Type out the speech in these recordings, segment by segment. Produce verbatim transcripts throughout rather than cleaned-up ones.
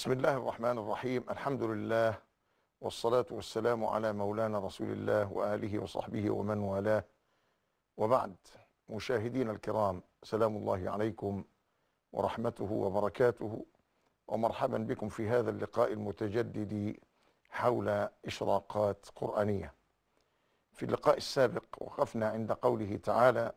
بسم الله الرحمن الرحيم. الحمد لله والصلاة والسلام على مولانا رسول الله وآله وصحبه ومن والاه، وبعد. مشاهدين الكرام، سلام الله عليكم ورحمته وبركاته، ومرحبا بكم في هذا اللقاء المتجدد حول إشراقات قرآنية. في اللقاء السابق وقفنا عند قوله تعالى: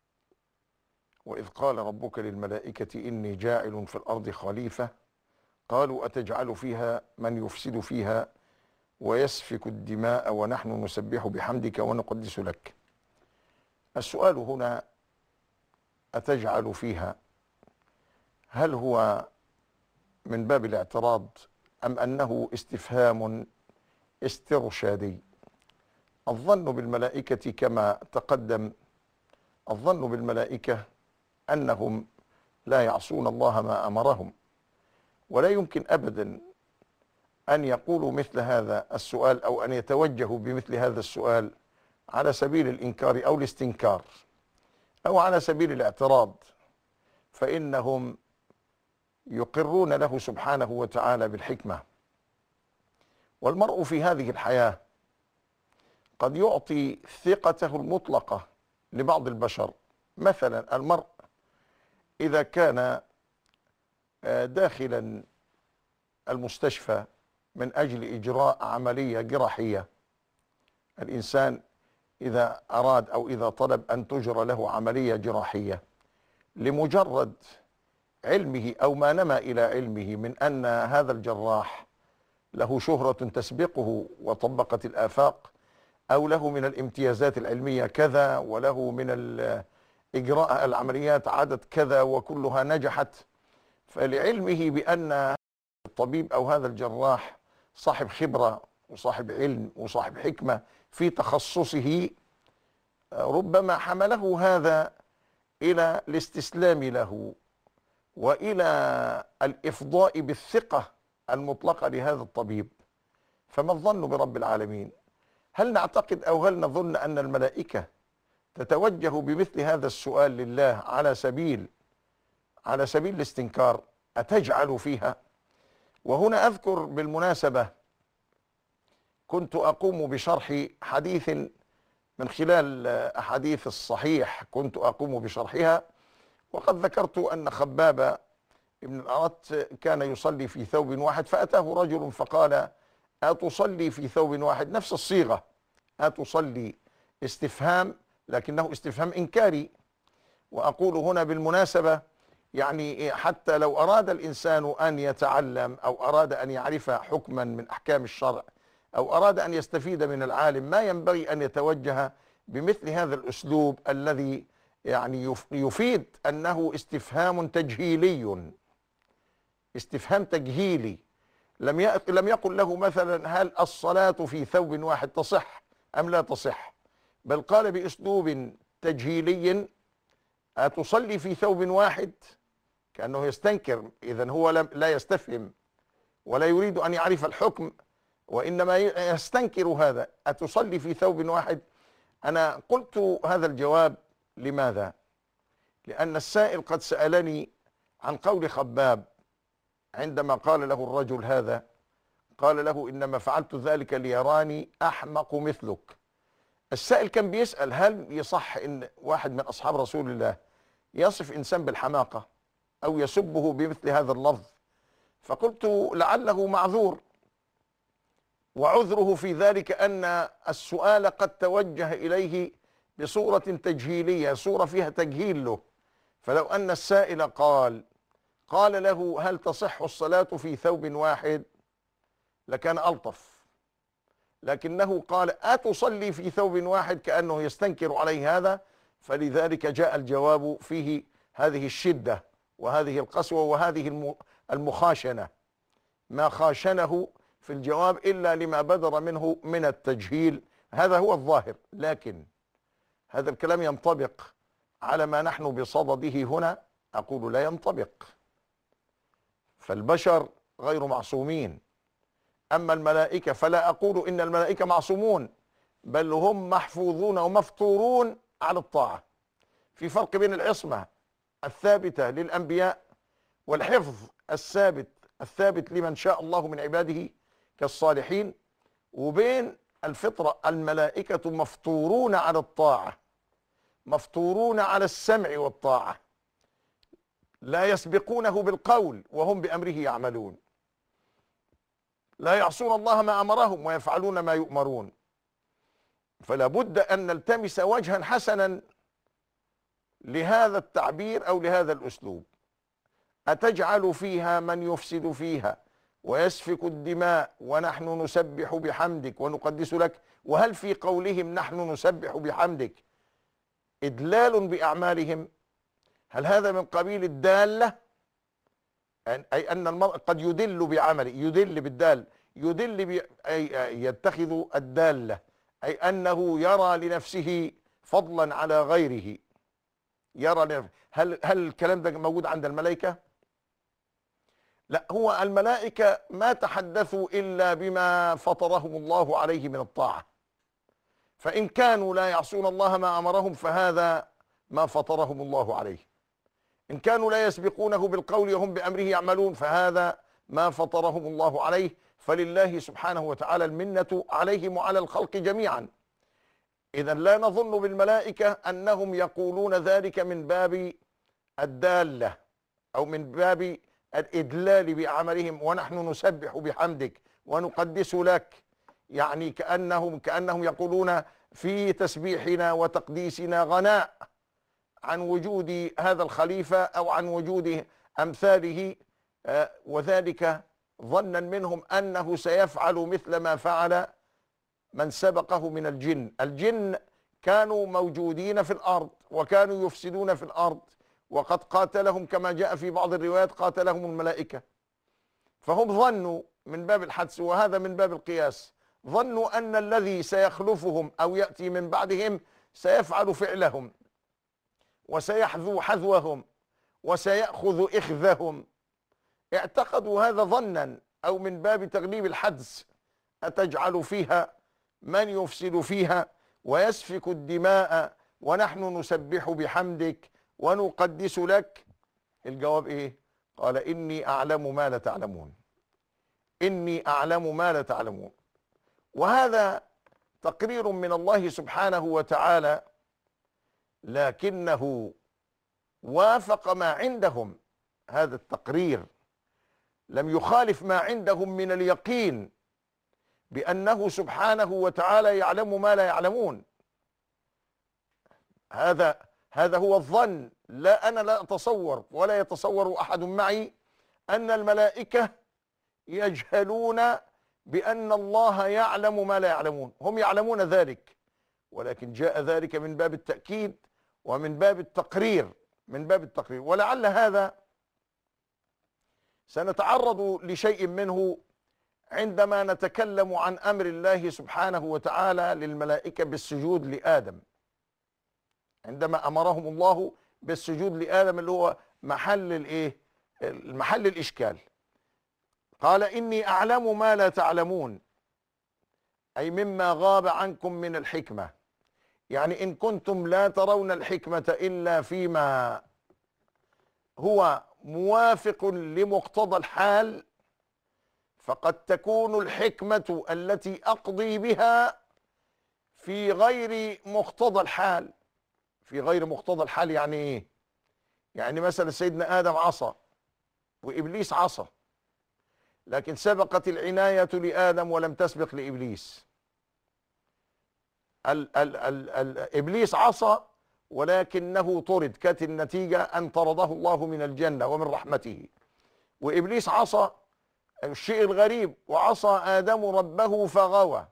وإذ قال ربك للملائكة إني جاعل في الأرض خليفة قالوا أتجعل فيها من يفسد فيها ويسفك الدماء ونحن نسبح بحمدك ونقدس لك. السؤال هنا: أتجعل فيها؟ هل هو من باب الاعتراض أم أنه استفهام استرشادي؟ الظن بالملائكة كما تقدم، الظن بالملائكة أنهم لا يعصون الله ما أمرهم، ولا يمكن أبدا أن يقولوا مثل هذا السؤال أو أن يتوجهوا بمثل هذا السؤال على سبيل الإنكار أو الاستنكار أو على سبيل الاعتراض، فإنهم يقرون له سبحانه وتعالى بالحكمة. والمرء في هذه الحياة قد يعطي ثقته المطلقة لبعض البشر. مثلا المرء إذا كان داخلا المستشفى من أجل إجراء عملية جراحية، الإنسان إذا أراد أو إذا طلب أن تجرى له عملية جراحية لمجرد علمه أو ما نما إلى علمه من أن هذا الجراح له شهرة تسبقه وطبقت الآفاق، أو له من الامتيازات العلمية كذا، وله من إجراء العمليات عدد كذا وكلها نجحت، فلعلمه بأن الطبيب أو هذا الجراح صاحب خبرة وصاحب علم وصاحب حكمة في تخصصه، ربما حمله هذا إلى الاستسلام له وإلى الإفضاء بالثقة المطلقة لهذا الطبيب. فما الظن برب العالمين؟ هل نعتقد أو هل نظن أن الملائكة تتوجه بمثل هذا السؤال لله على سبيل على سبيل الاستنكار؟ أتجعل فيها؟ وهنا أذكر بالمناسبة كنت أقوم بشرح حديث من خلال أحاديث الصحيح، كنت أقوم بشرحها، وقد ذكرت أن خباب ابن الأرت كان يصلي في ثوب واحد، فأتاه رجل فقال: أتصلي في ثوب واحد؟ نفس الصيغة، أتصلي، استفهام لكنه استفهام إنكاري. وأقول هنا بالمناسبة يعني حتى لو أراد الإنسان أن يتعلم أو أراد أن يعرف حكما من أحكام الشرع أو أراد أن يستفيد من العالم، ما ينبغي أن يتوجه بمثل هذا الأسلوب الذي يعني يفيد أنه استفهام تجهيلي، استفهام تجهيلي. لم لم يقل له مثلا: هل الصلاة في ثوب واحد تصح أم لا تصح؟ بل قال بأسلوب تجهيلي: أتصلي في ثوب واحد؟ كأنه يستنكر. إذن هو لا يستفهم ولا يريد أن يعرف الحكم، وإنما يستنكر هذا: أتصلي في ثوب واحد؟ أنا قلت هذا الجواب لماذا؟ لأن السائل قد سألني عن قول خباب عندما قال له الرجل هذا، قال له: إنما فعلت ذلك ليراني أحمق مثلك. السائل كان بيسأل هل يصح إن واحد من أصحاب رسول الله يصف إنسان بالحماقة أو يسبه بمثل هذا اللفظ؟ فقلت لعله معذور، وعذره في ذلك أن السؤال قد توجه إليه بصورة تجهيلية، صورة فيها تجهيل له. فلو أن السائل قال قال له: هل تصح الصلاة في ثوب واحد؟ لكان ألطف، لكنه قال: أتصلي في ثوب واحد، كأنه يستنكر عليه هذا، فلذلك جاء الجواب فيه هذه الشدة وهذه القسوة وهذه المخاشنة. ما خاشنه في الجواب إلا لما بدر منه من التجهيل، هذا هو الظاهر. لكن هذا الكلام ينطبق على ما نحن بصدده هنا؟ أقول لا ينطبق، فالبشر غير معصومين. أما الملائكة فلا أقول إن الملائكة معصومون، بل هم محفوظون ومفطورون على الطاعة. في فرق بين العصمة الثابتة للأنبياء والحفظ الثابت الثابت لمن شاء الله من عباده كالصالحين، وبين الفطرة الملائكة مفطورون على الطاعة، مفطورون على السمع والطاعة، لا يسبقونه بالقول وهم بأمره يعملون، لا يعصون الله ما أمرهم ويفعلون ما يؤمرون. فلا بد أن نلتمس وجها حسنا لهذا التعبير أو لهذا الأسلوب. أتجعل فيها من يفسد فيها ويسفك الدماء ونحن نسبح بحمدك ونقدس لك؟ وهل في قولهم نحن نسبح بحمدك إدلال بأعمالهم؟ هل هذا من قبيل الدالة؟ أي أن المرء قد يدل بعمله، يدل بالدال، يدل ب... أي يتخذ الدالة، أي أنه يرى لنفسه فضلا على غيره، يرى لنفسه. هل هل الكلام ده موجود عند الملائكة؟ لا، هو الملائكة ما تحدثوا إلا بما فطرهم الله عليه من الطاعة، فإن كانوا لا يعصون الله ما أمرهم فهذا ما فطرهم الله عليه، إن كانوا لا يسبقونه بالقول وهم بأمره يعملون فهذا ما فطرهم الله عليه. فلله سبحانه وتعالى المنة عليهم وعلى الخلق جميعا. إذا لا نظن بالملائكة أنهم يقولون ذلك من باب الدالة أو من باب الإدلال بأعمالهم، ونحن نسبح بحمدك ونقدس لك، يعني كأنهم كأنهم يقولون في تسبيحنا وتقديسنا غناء عن وجود هذا الخليفة أو عن وجود أمثاله، وذلك ظنا منهم أنه سيفعل مثل ما فعل من سبقه من الجن. الجن كانوا موجودين في الأرض وكانوا يفسدون في الأرض، وقد قاتلهم كما جاء في بعض الروايات قاتلهم الملائكة، فهم ظنوا من باب الحدس، وهذا من باب القياس، ظنوا أن الذي سيخلفهم أو يأتي من بعدهم سيفعل فعلهم وسيحذو حذوهم وسيأخذ إخذهم، اعتقدوا هذا ظنا أو من باب تغليب الحدس. أتجعل فيها من يفسد فيها ويسفك الدماء ونحن نسبح بحمدك ونقدس لك؟ الجواب إيه؟ قال إني أعلم ما لا تعلمون، إني أعلم ما لا تعلمون. وهذا تقرير من الله سبحانه وتعالى، لكنه وافق ما عندهم. هذا التقرير لم يخالف ما عندهم من اليقين بأنه سبحانه وتعالى يعلم ما لا يعلمون. هذا هذا هو الظن. لا، أنا لا أتصور ولا يتصور أحد معي أن الملائكة يجهلون بأن الله يعلم ما لا يعلمون، هم يعلمون ذلك، ولكن جاء ذلك من باب التأكيد ومن باب التقرير، من باب التقرير. ولعل هذا سنتعرض لشيء منه عندما نتكلم عن أمر الله سبحانه وتعالى للملائكة بالسجود لآدم، عندما أمرهم الله بالسجود لآدم اللي هو محل الإيه؟ محل الإشكال. قال إني أعلم ما لا تعلمون، أي مما غاب عنكم من الحكمة، يعني إن كنتم لا ترون الحكمة إلا فيما هو موافق لمقتضى الحال، فقد تكون الحكمة التي أقضي بها في غير مقتضى الحال. في غير مقتضى الحال يعني إيه؟ يعني مثلا سيدنا آدم عصى وإبليس عصى، لكن سبقت العناية لآدم ولم تسبق لإبليس. ال ال ال ال إبليس عصى ولكنه طرد، كانت النتيجة أن طرده الله من الجنة ومن رحمته. وإبليس عصى، الشيء الغريب، وعصى آدم ربه فغوى.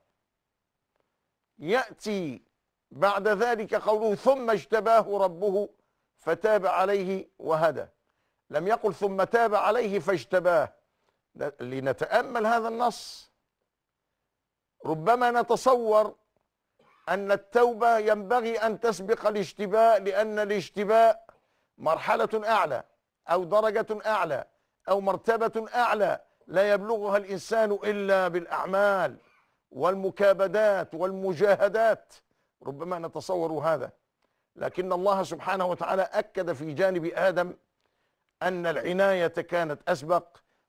يأتي بعد ذلك قوله ثم اجتباه ربه فتاب عليه وهدى، لم يقل ثم تاب عليه فاجتباه. لنتأمل هذا النص. ربما نتصور أن التوبة ينبغي أن تسبق الاجتباء، لأن الاجتباء مرحلة أعلى أو درجة أعلى أو مرتبة أعلى لا يبلغها الإنسان إلا بالأعمال والمكابدات والمجاهدات. ربما نتصور هذا، لكن الله سبحانه وتعالى أكد في جانب آدم أن العناية كانت أسبق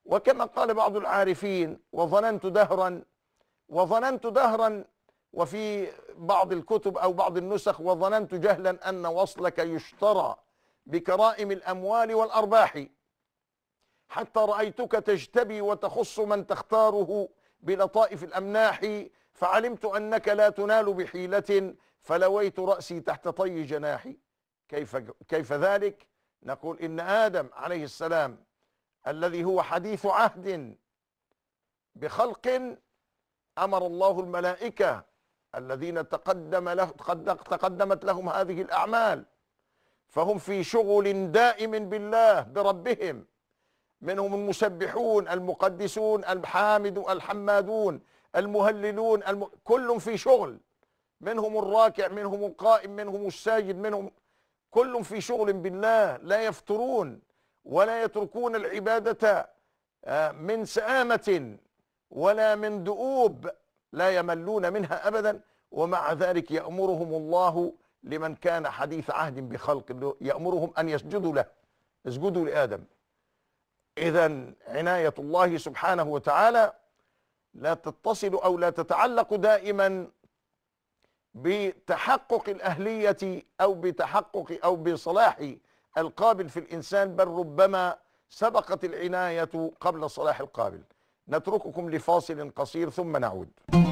وكما قال بعض العارفين: وظننت دهرا وظننت دهرا وفي بعض الكتب أو بعض النسخ: وظننت جهلا أن وصلك يشترى بكرائم الأموال والأرباح، حتى رأيتك تجتبي وتخص من تختاره بلطائف الأمناح، فعلمت أنك لا تنال بحيلة، فلويت رأسي تحت طي جناحي. كيف كيف ذلك؟ نقول إن آدم عليه السلام الذي هو حديث عهد بخلق، أمر الله الملائكة الذين تقدم له تقدمت لهم هذه الأعمال، فهم في شغل دائم بالله بربهم، منهم المسبحون المقدسون الحامد الحمادون المهللون الم... كل في شغل، منهم الراكع منهم القائم منهم الساجد منهم، كل في شغل بالله، لا يفترون ولا يتركون العبادة من سآمة ولا من دؤوب، لا يملون منها أبدا. ومع ذلك يأمرهم الله لمن كان حديث عهد بخلق، يأمرهم أن يسجدوا له، اسجدوا لآدم. إذن عناية الله سبحانه وتعالى لا تتصل أو لا تتعلق دائما بتحقق الأهلية أو بتحقق أو بصلاح القابل في الإنسان، بل ربما سبقت العناية قبل صلاح القابل. نترككم لفاصل قصير ثم نعود.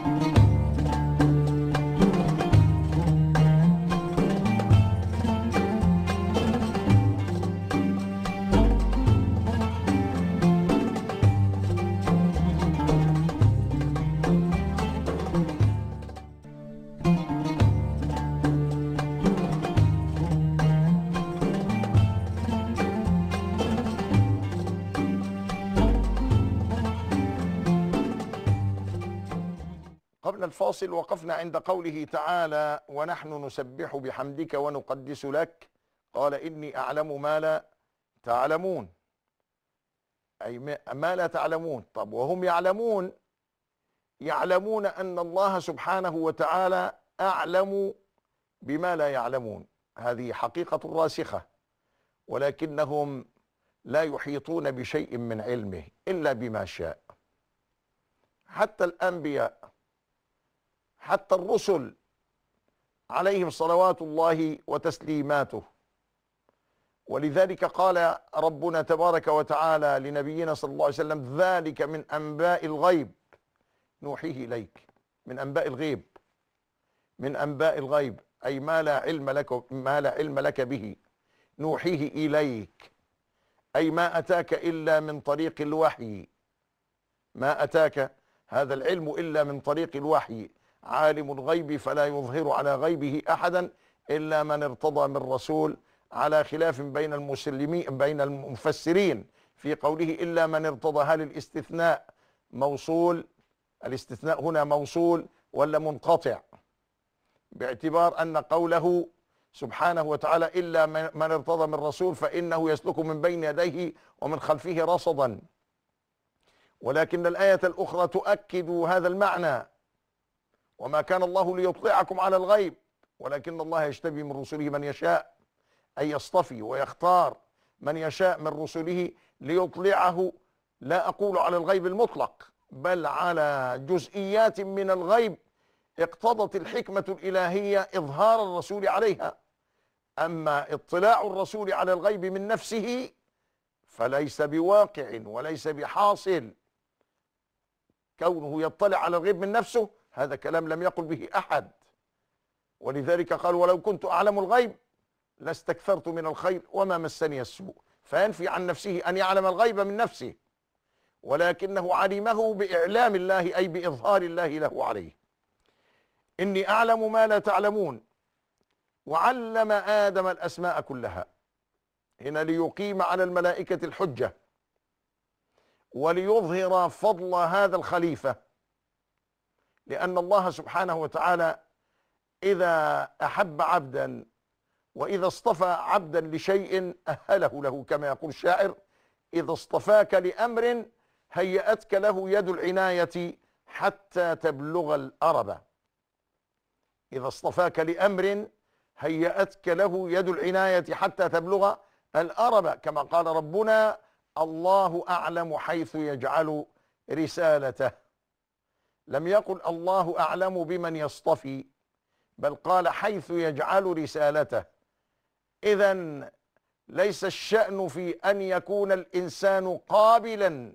قبل الفاصل وقفنا عند قوله تعالى: ونحن نسبح بحمدك ونقدس لك، قال: إني أعلم ما لا تعلمون، أي ما لا تعلمون. طب وهم يعلمون يعلمون أن الله سبحانه وتعالى أعلم بما لا يعلمون، هذه حقيقة راسخة، ولكنهم لا يحيطون بشيء من علمه إلا بما شاء. حتى الأنبياء، حتى الرسل عليهم صلوات الله وتسليماته. ولذلك قال ربنا تبارك وتعالى لنبينا صلى الله عليه وسلم: ذلك من أنباء الغيب نوحيه إليك. من أنباء الغيب، من أنباء الغيب أي ما لا علم لك ما لا علم لك به، نوحيه إليك أي ما أتاك إلا من طريق الوحي، ما أتاك هذا العلم إلا من طريق الوحي. عالم الغيب فلا يظهر على غيبه أحدا إلا من ارتضى من رسول، على خلاف بين المسلمين بين المفسرين في قوله إلا من ارتضى، هل الاستثناء موصول، الاستثناء هنا موصول ولا منقطع؟ باعتبار أن قوله سبحانه وتعالى إلا من ارتضى من رسول فإنه يسلك من بين يديه ومن خلفه رصدا، ولكن الآية الأخرى تؤكد هذا المعنى: وما كان الله ليطلعكم على الغيب ولكن الله يجتبي من رسله من يشاء، أي يصطفي ويختار من يشاء من رسله ليطلعه، لا أقول على الغيب المطلق، بل على جزئيات من الغيب اقتضت الحكمة الإلهية إظهار الرسول عليها. أما اطلاع الرسول على الغيب من نفسه فليس بواقع وليس بحاصل، كونه يطلع على الغيب من نفسه هذا كلام لم يقل به أحد. ولذلك قال: ولو كنت أعلم الغيب لاستكثرت من الخير وما مسني السوء، فينفي عن نفسه أن يعلم الغيب من نفسه، ولكنه علمه بإعلام الله أي بإظهار الله له عليه. إني أعلم ما لا تعلمون، وعلم آدم الأسماء كلها، هنا ليقيم على الملائكة الحجة وليظهر فضل هذا الخليفة، لأن الله سبحانه وتعالى إذا أحب عبدا وإذا اصطفى عبدا لشيء أهله له، كما يقول الشاعر: إذا اصطفاك لأمر هيأتك له يد العناية حتى تبلغ الأرب. إذا اصطفاك لأمر هيأتك له يد العناية حتى تبلغ الأرب، كما قال ربنا: الله أعلم حيث يجعل رسالته، لم يقل الله أعلم بمن يصطفي، بل قال حيث يجعل رسالته. إذن ليس الشأن في أن يكون الإنسان قابلا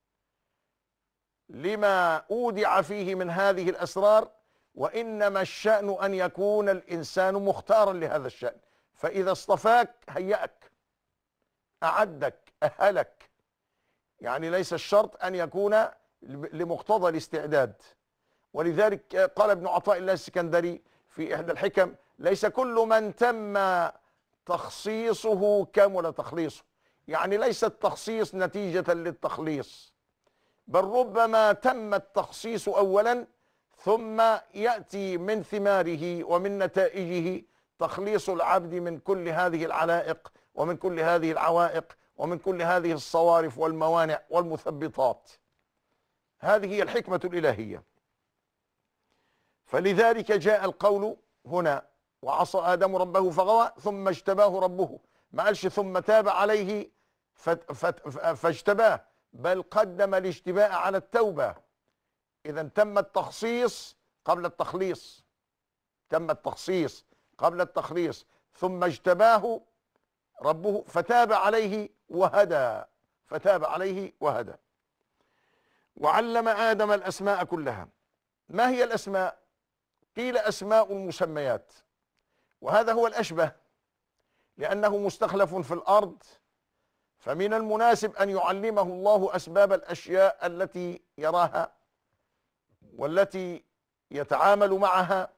لما أودع فيه من هذه الأسرار، وإنما الشأن أن يكون الإنسان مختارا لهذا الشأن. فإذا اصطفاك هيأك، أعدك، أهلك. يعني ليس الشرط أن يكون لمقتضى الاستعداد. ولذلك قال ابن عطاء الله السكندري في إحدى الحكم: ليس كل من تم تخصيصه كمل تخليصه. يعني ليس التخصيص نتيجة للتخليص، بل ربما تم التخصيص أولا ثم يأتي من ثماره ومن نتائجه تخليص العبد من كل هذه العلائق ومن كل هذه العوائق ومن كل هذه الصوارف والموانع والمثبطات. هذه هي الحكمة الإلهية. فلذلك جاء القول هنا: وعصى آدم ربه فغوى ثم اجتباه ربه. ما قالش ثم تاب عليه فاجتباه، بل قدم الاجتباء على التوبة. إذا تم التخصيص قبل التخليص، تم التخصيص قبل التخليص، ثم اجتباه ربه فتاب عليه وهدى، فتاب عليه وهدى. وعلم آدم الأسماء كلها. ما هي الأسماء؟ قيل أسماء المسميات، وهذا هو الأشبه، لأنه مستخلف في الأرض، فمن المناسب أن يعلمه الله أسباب الأشياء التي يراها والتي يتعامل معها،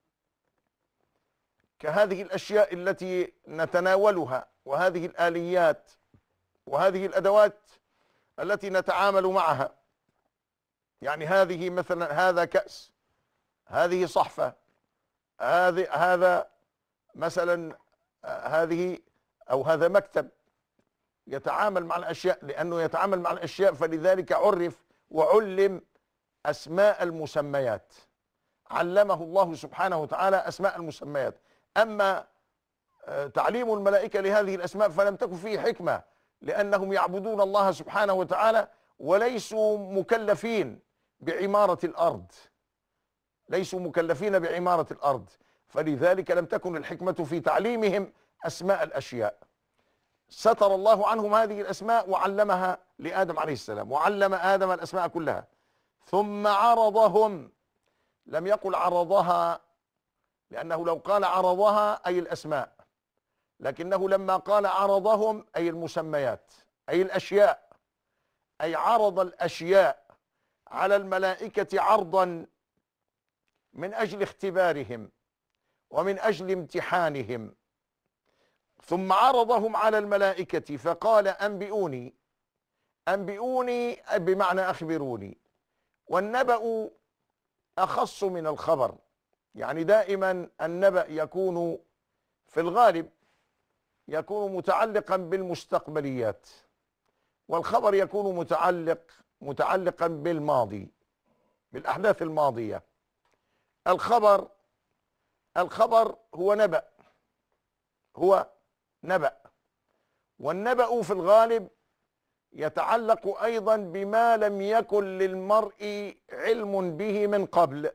كهذه الأشياء التي نتناولها، وهذه الآليات وهذه الأدوات التي نتعامل معها. يعني هذه مثلا هذا كأس، هذه صحفة، هذه هذا مثلا هذه أو هذا مكتب، يتعامل مع الأشياء. لأنه يتعامل مع الأشياء فلذلك عرف وعلم أسماء المسميات، علمه الله سبحانه وتعالى أسماء المسميات. أما تعليم الملائكة لهذه الأسماء فلم تكن فيه حكمة، لأنهم يعبدون الله سبحانه وتعالى وليسوا مكلفين بعمارة الأرض، ليسوا مكلفين بعمارة الأرض، فلذلك لم تكن الحكمة في تعليمهم أسماء الأشياء. ستر الله عنهم هذه الأسماء وعلمها لآدم عليه السلام، وعلم آدم الأسماء كلها. ثم عرضهم، لم يقل عرضها، لأنه لو قال عرضها أي الأسماء، لكنه لما قال عرضهم أي المسميات، أي الأشياء، أي عرض الأشياء على الملائكة عرضا من أجل اختبارهم ومن أجل امتحانهم. ثم عرضهم على الملائكة فقال: أنبئوني. أنبئوني بمعنى أخبروني، والنبأ أخص من الخبر. يعني دائما النبأ يكون في الغالب يكون متعلقا بالمستقبليات، والخبر يكون متعلق متعلقا بالماضي، بالأحداث الماضية. الخبر الخبر هو نبأ، هو نبأ، والنبأ في الغالب يتعلق أيضا بما لم يكن للمرء علم به من قبل.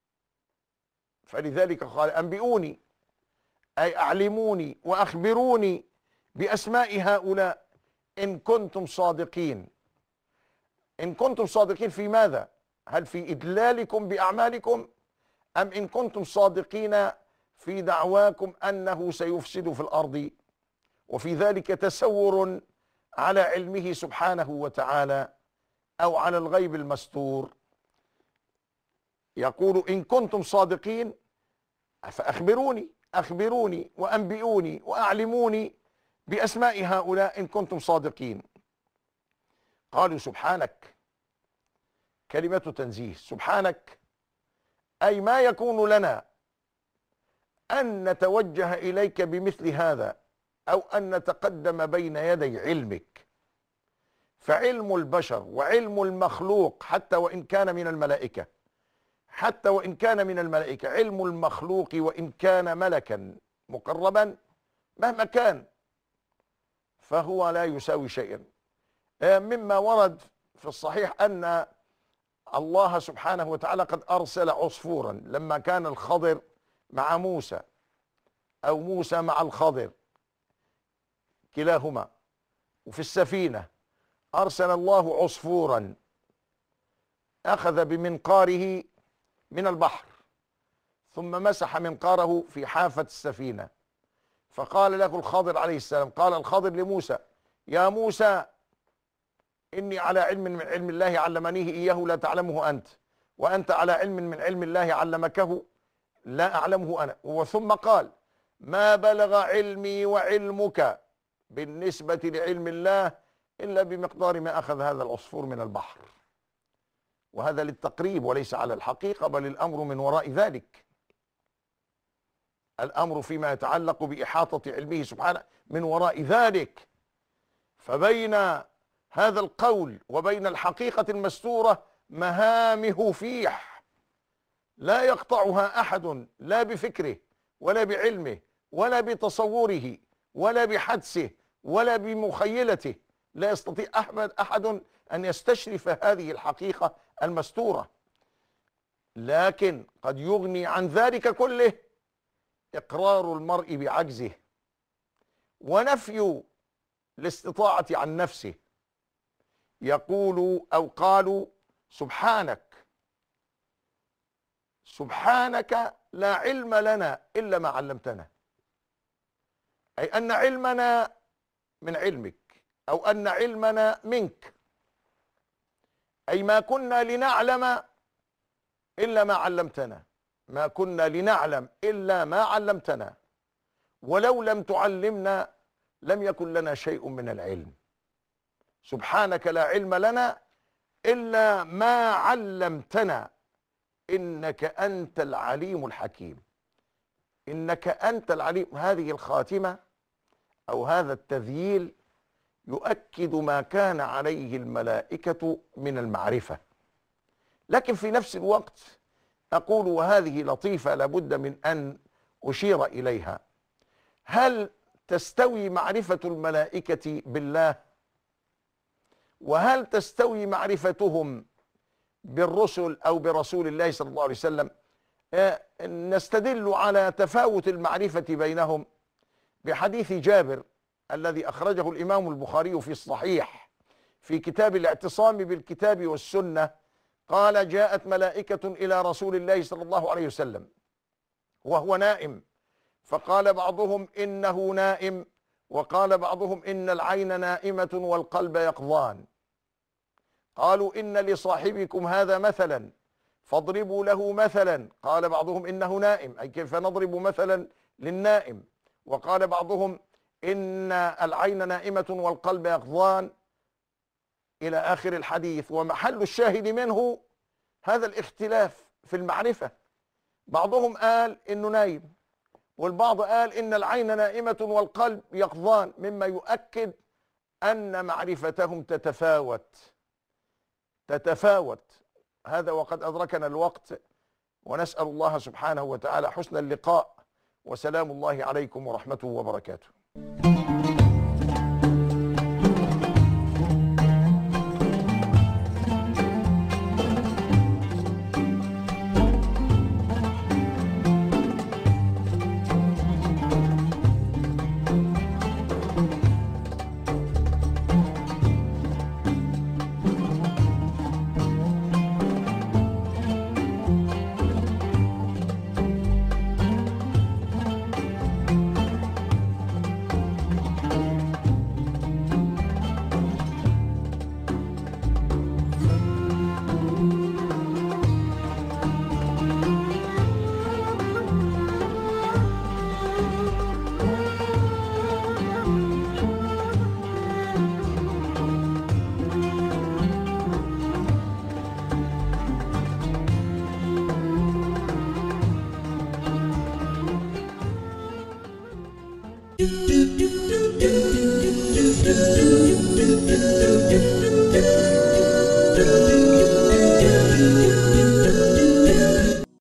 فلذلك قال: أنبئوني، أي أعلموني وأخبروني بأسماء هؤلاء إن كنتم صادقين. إن كنتم صادقين في ماذا؟ هل في إدلالكم بأعمالكم، أم إن كنتم صادقين في دعواكم أنه سيفسد في الأرض؟ وفي ذلك تسور على علمه سبحانه وتعالى أو على الغيب المستور. يقول: إن كنتم صادقين فأخبروني، أخبروني وأنبئوني وأعلموني بأسماء هؤلاء إن كنتم صادقين. قالوا: سبحانك، كلمة تنزيه. سبحانك أي ما يكون لنا أن نتوجه إليك بمثل هذا أو أن نتقدم بين يدي علمك. فعلم البشر وعلم المخلوق حتى وإن كان من الملائكة، حتى وإن كان من الملائكة، علم المخلوق وإن كان ملكا مقربا مهما كان فهو لا يساوي شيئا. آه، مما ورد في الصحيح أن الله سبحانه وتعالى قد أرسل عصفورا لما كان الخضر مع موسى أو موسى مع الخضر كلاهما، وفي السفينة أرسل الله عصفورا أخذ بمنقاره من البحر ثم مسح منقاره في حافة السفينة، فقال له الخضر عليه السلام، قال الخضر لموسى: يا موسى إني على علم من علم الله علمنيه إياه لا تعلمه أنت، وأنت على علم من علم الله علمكه لا أعلمه أنا. وثم قال: ما بلغ علمي وعلمك بالنسبة لعلم الله إلا بمقدار ما أخذ هذا العصفور من البحر. وهذا للتقريب وليس على الحقيقة، بل الأمر من وراء ذلك، الأمر فيما يتعلق بإحاطة علمه سبحانه من وراء ذلك. فبين هذا القول وبين الحقيقة المستورة مهامه فيح لا يقطعها أحد، لا بفكره ولا بعلمه ولا بتصوره ولا بحدسه ولا بمخيلته. لا يستطيع أحمد أحد أن يستشرف هذه الحقيقة المستورة. لكن قد يغني عن ذلك كله إقرار المرء بعجزه ونفي الاستطاعة عن نفسه. يقول أو قالوا: سبحانك سبحانك لا علم لنا إلا ما علمتنا، أي أن علمنا من علمك أو أن علمنا منك، أي ما كنا لنعلم إلا ما علمتنا، ما كنا لنعلم إلا ما علمتنا، ولو لم تعلمنا لم يكن لنا شيء من العلم. سبحانك لا علم لنا إلا ما علمتنا إنك أنت العليم الحكيم. إنك أنت العليم، هذه الخاتمة أو هذا التذييل يؤكد ما كان عليه الملائكة من المعرفة. لكن في نفس الوقت أقول، وهذه لطيفة لابد من أن أشير إليها: هل تستوي معرفة الملائكة بالله؟ وهل تستوي معرفتهم بالرسل أو برسول الله صلى الله عليه وسلم؟ نستدل على تفاوت المعرفة بينهم بحديث جابر الذي أخرجه الإمام البخاري في الصحيح في كتاب الاعتصام بالكتاب والسنة، قال: جاءت ملائكة إلى رسول الله صلى الله عليه وسلم وهو نائم، فقال بعضهم إنه نائم، وقال بعضهم إن العين نائمة والقلب يقظان. قالوا: إن لصاحبكم هذا مثلا فاضربوا له مثلا. قال بعضهم إنه نائم، أي كيف نضرب مثلا للنائم. وقال بعضهم إن العين نائمة والقلب يقظان، إلى آخر الحديث. ومحل الشاهد منه هذا الاختلاف في المعرفة، بعضهم قال إنه نايم، والبعض قال إن العين نائمة والقلب يقظان، مما يؤكد أن معرفتهم تتفاوت تتفاوت هذا وقد أدركنا الوقت، ونسأل الله سبحانه وتعالى حسن اللقاء، وسلام الله عليكم ورحمته وبركاته. do do do